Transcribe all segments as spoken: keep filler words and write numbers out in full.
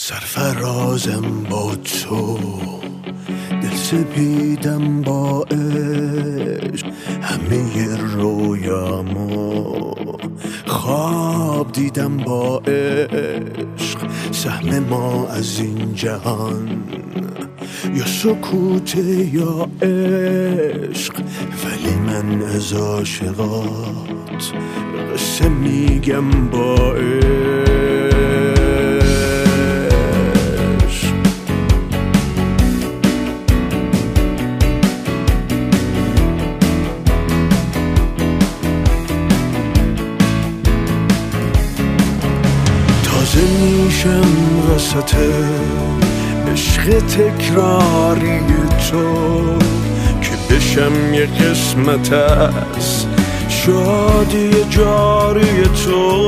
سرفرازم با تو، دل سپیدم با عشق، همه رویامو خواب دیدم با عشق. سهم ما از این جهان یا سکوت یا عشق، ولی من از عاشقات قصه میگم با عشق. تازه میشم وسط عشق تکراری تو، که بشم یه قسمت از شادی جاری تو.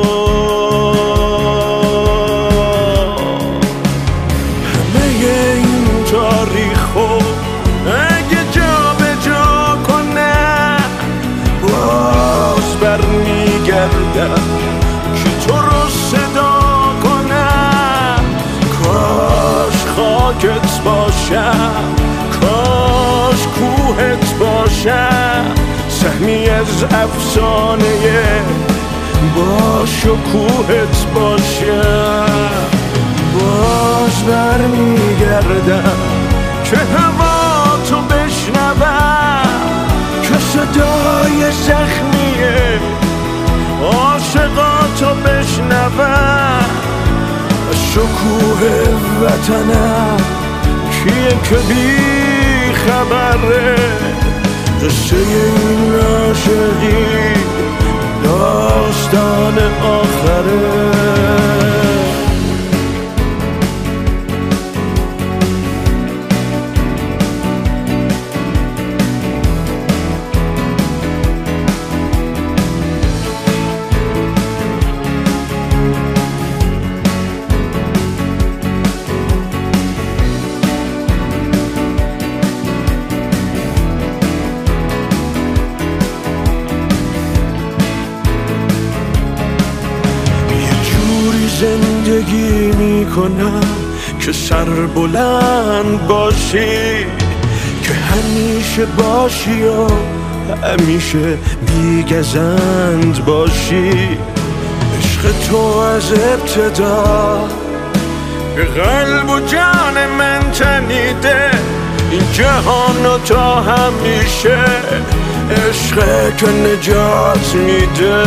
همه این تاریخو اگه جا به جا کنه، باز برمیگردم که تو رو صدا کنه. کاش خاکت باشم، کاش کوهت باشم، سهمی از افسانه با شکوهت باشم. باز برمیگردم که هوا تو بشنوم، که صدای زخمیه عاشقاتو بشنوم. شکوه وطنم کیه که بی خبره، قصه این عاشقی داستان آخره. زندگی میکنم که سر بلند باشی، که همیشه باشی و همیشه بیگزند باشی. عشق تو از ابتدا به قلب و جان من تنیده، این جهان و تا همیشه عشق که نجات میده.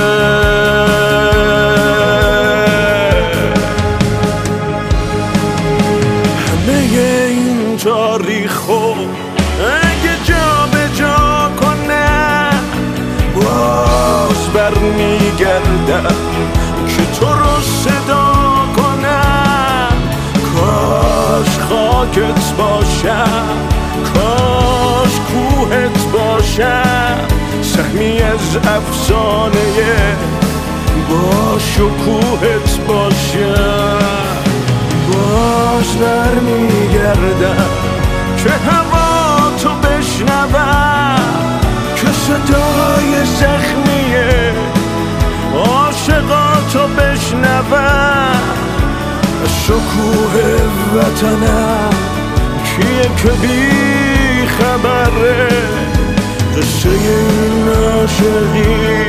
تاریخو اگه جا به جا کنه، باز برمیگردم که تو رو صدا کنم. کاش خاکت باشم، کاش کوهت باشم، سهمی از افسانه با شکوهت باشم. باز برمیگردم که هوا تو بشنوم، که صدای زخمیه عاشقاتو بشنوم. شکوه وطنم کیه که بی خبره، قصه این عاشقی